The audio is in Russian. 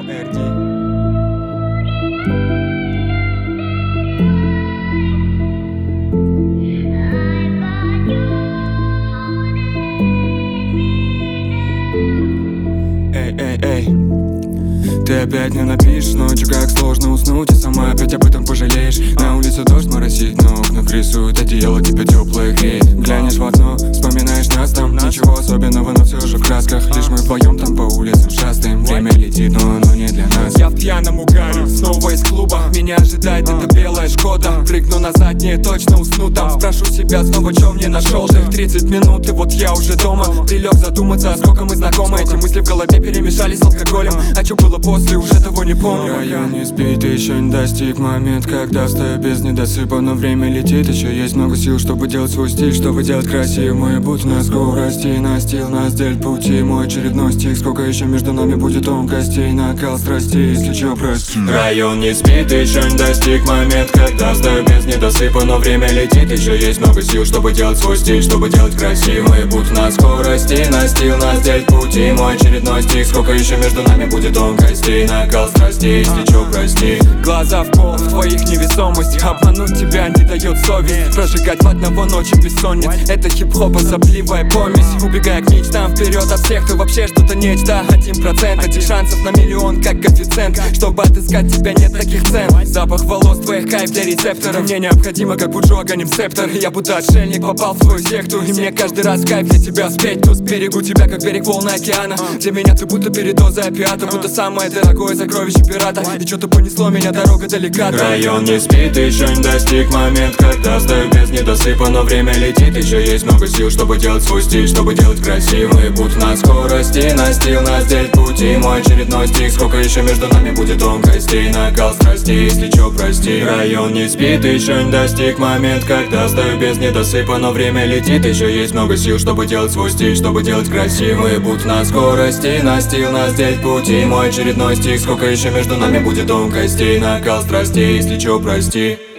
RD. Эй, ты опять не напишешь ночью, как сложно уснуть, и сама опять об этом пожалеешь. На улице дождь моросит, но окна рисует, одеяло тебя теплое греет. Глянешь в окно, вспоминаешь нас там. Ничего особенного, но все же в красках. Лишь мы вдвоем там по улицам шастаем. Время летит, но оно не для нас. Я в пьяном угаре, снова из клуба. Меня ожидает эта белая Шкода. Прыгну на заднее, точно усну там. Спрошу себя снова, чё мне нашел. 30 минут, и вот я уже дома. Прилег задуматься, сколько мы знакомы. Эти мысли в голове перемешались с алкоголем. А чё было после, уже того не помню. Район не спит, еще не достиг момент, когда встаю без недосыпа. Но время летит, еще есть много сил, чтобы делать свой стиль, чтобы делать красиво. Мы будь на скорости, настил нас делит пути. Мой очередной стих, сколько еще между нами будет тонкостей. Накал страстей, если чё, прости. Район не спит, еще не достиг момент, когда встаю без недосыпа. Но время летит, еще есть много сил, чтобы делать свой стиль, чтобы делать красиво. Мы будь на скорости, настил нас делит пути. Мой очередной стих, сколько еще между нами будет тонкостей. Накал страстей, если чё, прости. Глаза в пол, в твоих невесомость. Обмануть тебя не дает совесть. Прожигать в одного ночи бессонниц. Это хип-хоп, особливая помесь. Убегая к мечтам вперед от всех, кто вообще что-то нечто. 1% этих шансов на миллион, как коэффициент. Чтобы отыскать тебя, нет таких цен. Запах волос твоих, кайф для рецептора. Мне необходимо, как буджу, огонем септор. Я будто отшельник, попал в твою секту. И мне каждый раз кайф для тебя спеть. Тут берегу тебя, как берег волны океана. Для меня ты будто передоза опиата. Будто самое дорогое сокровище пирата. И что-то понесло меня, дорога далека. Район не спит, еще не достиг момент, когда встаю без недосыпа. Но время летит, еще есть много сил, чтобы делать свой стиль, чтобы делать красиво. И будь на скорости, настил нас делит пути. Мой очередной стих, сколько еще между нами будет тонкостей. Накал страстей, если чё, прости. Район не спит, еще не достиг момент, когда встаю без недосыпа. Но время летит, еще есть много сил, чтобы делать свой стиль, чтобы делать красиво. И будь на скорости, настил нас делит пути. Мой очередной стих, сколько еще между нами будет тонкостей. Накал страстей, если чё, прости.